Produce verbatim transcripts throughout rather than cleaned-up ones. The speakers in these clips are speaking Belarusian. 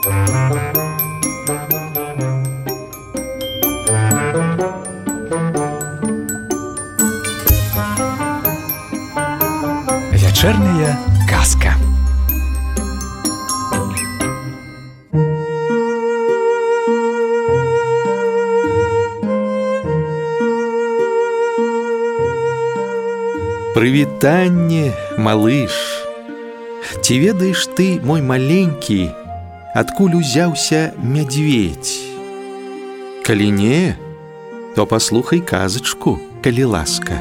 Вечерняя казка. Прывітанне, малыш. Ці ведаеш ты, мой маленькі, адкуль узяўся мядзведь? Калі не, то паслухай казачку, калі ласка.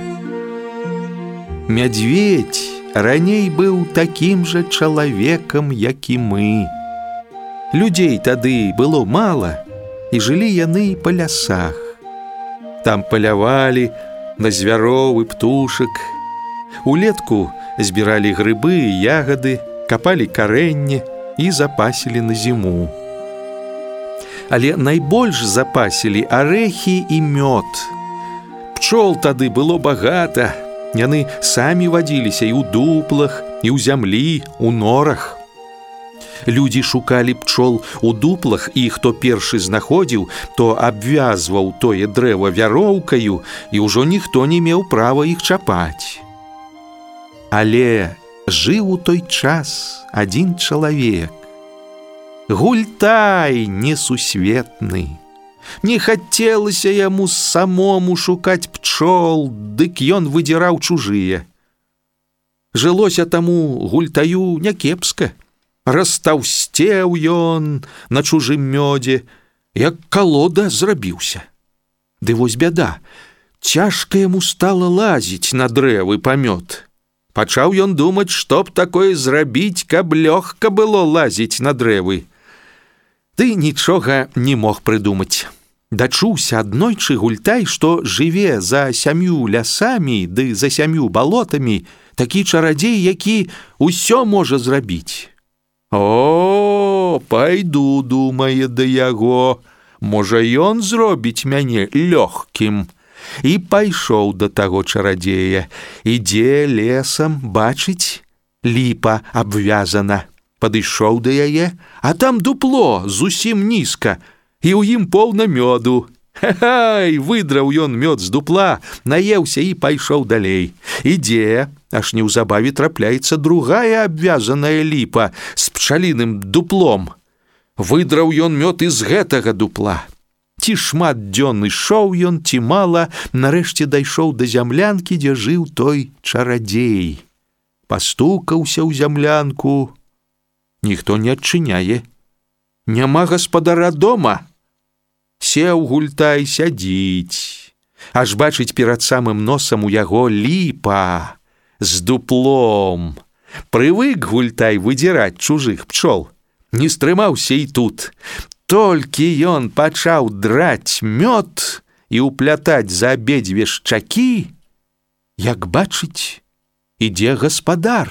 Мядзведь раней быў такім жа чалавекам, як і мы. Людзей тады было мала, і жылі яны па лясах. Там палявалі на звяроў і птушак. Улетку збіралі грыбы і ягады, капалі карэнне і запасілі на зіму. Але найбольш запасілі арэхі і мёд. Пчол тады было багата. Яны самі вадзіліся і ў дуплах, і ў зямлі, у норах. Людзі шукалі пчол у дуплах, і хто першы знаходзіў, то абвязваў тое дрэва вяроўкаю, і ўжо ніхто не меў права іх чапаць. Але жыў у той час адзін чалавек. Гультай несусветны. Не хацелася яму самому шукаць пчол, дык ён выдзіраў чужыя. Жылося таму гультаю някепска. Растаўсцеў ён на чужым мёдзе, як калода зрабіўся. Ды вось бяда, цяжка яму стала лазіць на дрэвы па мёд. Пачаў ён думаць, што б такое зрабіць, каб лёгка было лазіць на дрэвы. Ты нічога не мог прыдумаць. Дачуўся аднойчы гультай, што жыве за сям'ю лясамі ды за сям'ю балотамі такі чарадзей, які ўсё можа зрабіць. О, пайду, думае, да яго, можа, ён зробіць мяне лёгкім. І пайшоў да таго чарадзея. Ідзе лесам, бачыць, ліпа абвязана. Падышоў да яе, а там дупло зусім нізка, і ў ім поўна мёду. Ха-хай, выдраў ён мёд з дупла, наеўся і пайшоў далей. Ідзе, аж неўзабаве трапляецца другая абвязаная ліпа з пчаліным дуплом. Выдраў ён мёд і з гэтага дупла. Ці шмат дзён ішоў ён, ці мала, нарэшце дайшоў да зямлянкі, дзе жыў той чарадзей. Пастукаўся ў зямлянку. Ніхто не адчыняе. Няма гаспадара дома. Сеў гультай, сядзіць. Аж бачыць перад самым носам у яго ліпа з дуплом. Прывык гультай выдзіраць чужых пчол. Не стрымаўся і тут. Толькі ён пачаў драць мёд і ўплятаць за абедзве шчакі, як бачыць, ідзе гаспадар.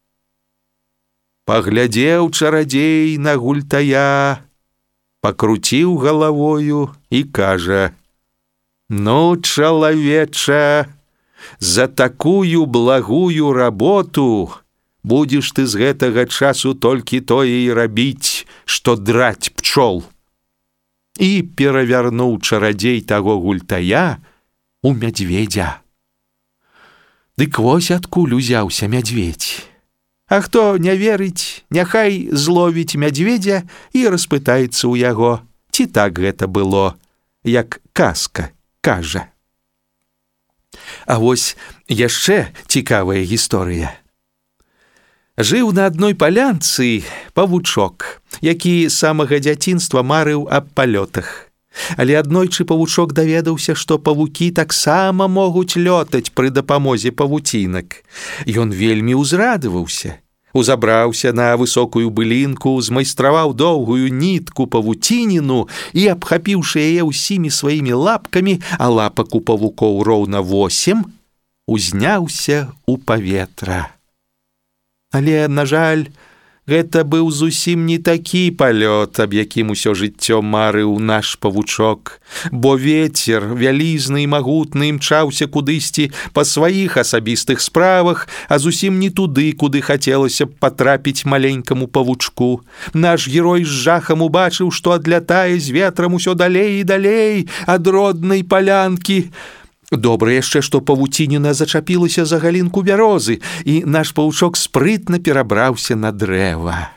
Паглядзеў чарадзей на гультая, пакруціў галавою і кажа: «Ну, чалавеча, за такую благую работу будзеш ты з гэтага часу толькі тое і рабіць, што драць пчол». І перавярнуў чарадзей таго гультая у мядзведзя. Дык вось адкуль узяўся мядзведь. А хто не верыць, няхай зловіць мядзведзя і распытаецца ў яго, ці так гэта было, як казка кажа. А вось яшчэ цікавая гісторыя. Жыў на адной палянцы павучок, які з самага дзяцінства марыў аб палётах. Але аднойчы павучок даведаўся, што павукі таксама могуць лётаць пры дапамозе павуцінак. Ён вельмі ўзрадаваўся. Узабраўся на высокую былінку, змайстраваў доўгую нітку павуцініну і, абхапіўшы яе ўсімі сваімі лапкамі, а лапак у павукоў роўна восем, узняўся ў паветра. Але, на жаль, Гэта быў зусім не такі палёт, аб якім усё жыццё марыў наш павучок, бо вецер, вялізны і магутны, імчаўся кудысьці па сваіх асабістых справах, а зусім не туды, куды хацелася б патрапіць маленькаму павучку. Наш герой з жахам убачыў, што адлятае з ветрам усё далей і далей ад роднай палянкі. Добра яшчэ, што павуцініна зачапілася за галінку бярозы, і наш павучок спрытна перабраўся на дрэва.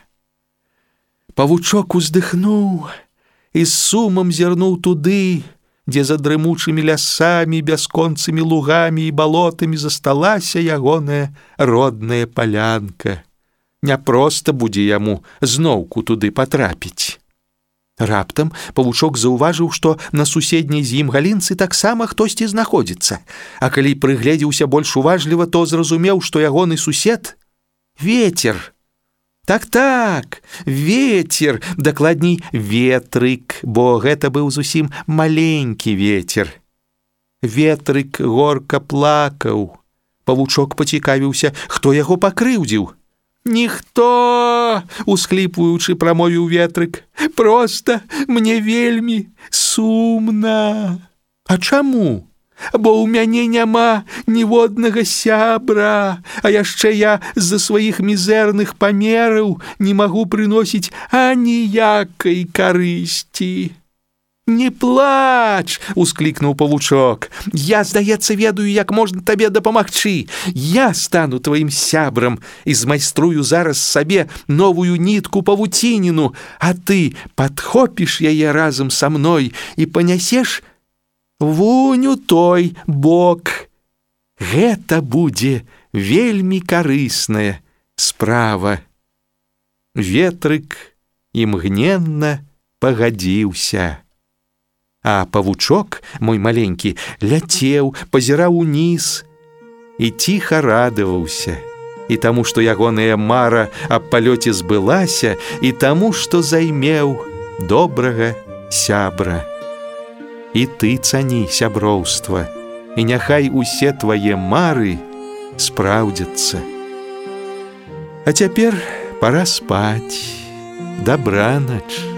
Павучок уздыхнуў і з сумам зірнуў туды, дзе за дрымучымі лясамі, бясконцымі лугамі і балотамі засталася ягоная родная палянка. Няпроста будзе яму зноўку туды патрапіць. Раптам павучок заўважыў, што на суседняй з ім галінцы таксама хтосьці знаходзіцца, а калі прыгледзеўся больш уважліва, то зразумеў, што ягоны сусед — вецер. Так-так, вецер, дакладней ветрык, бо гэта быў зусім маленькі вецер. Ветрык горка плакаў. Павучок пацікавіўся, хто яго пакрыўдзіў. «Ніхто!» — усхліпваючы, прамовіў ветрык. «Проста мне вельмі сумна». «А чаму? Бо ў мяне няма ніводнага сябра, а яшчэ я з-за сваіх мізэрных памераў не магу прыносіць аніякай карысці». «Не плач!» — усклікнуў павучок. «Я, здаецца, ведаю, як можна табе дапамагчы. Я стану тваім сябрам і змайструю зараз сабе новую нітку павуцініну, а ты падхопіш яе разам са мной і панясеш вунь у той бок. Гэта будзе вельмі карысная справа». Ветрык імгненна пагадзіўся. А павучок, мой маленькі, ляцеў, пазіраў уніз і ціха радаваўся. І таму, што ягоная мара аб палёце збылася, і таму, што займеў добрага сябра. І ты цані сяброўства, і няхай усе твае мары спраўдзяцца. А цяпер пара спаць. Дабранач.